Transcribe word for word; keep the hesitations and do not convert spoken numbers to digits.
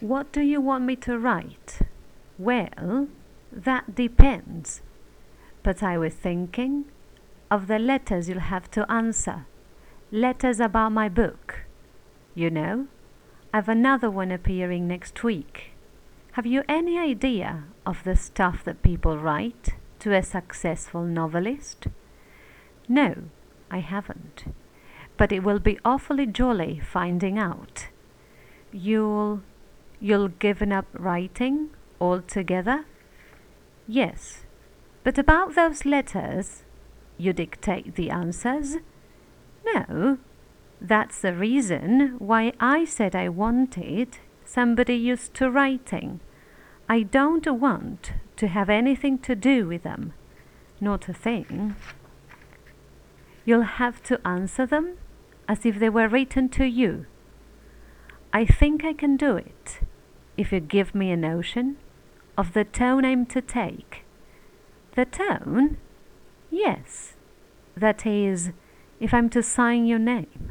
What do you want me to write? Well, that depends. But I was thinking of the letters you'll have to answer. Letters about my book. You know, I've another one appearing next week. Have you any idea of the stuff that people write to a successful novelist? No, I haven't. But it will be awfully jolly finding out. You'll you'll given up writing altogether? Yes. But about those letters, you dictate the answers? No. That's the reason why I said I wanted somebody used to writing. I don't want to have anything to do with them. Not a thing. You'll have to answer them as if they were written to you. I think I can do it if you give me a notion of the tone I'm to take. The tone? Yes. That is, if I'm to sign your name.